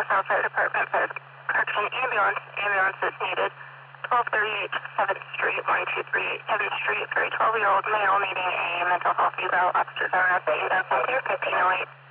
South Fire Department says correction ambulance. Ambulance is needed. 1238 7th Street, 1238 7th Street for a 12-year-old male needing a mental health eval. Officers are at the 1508.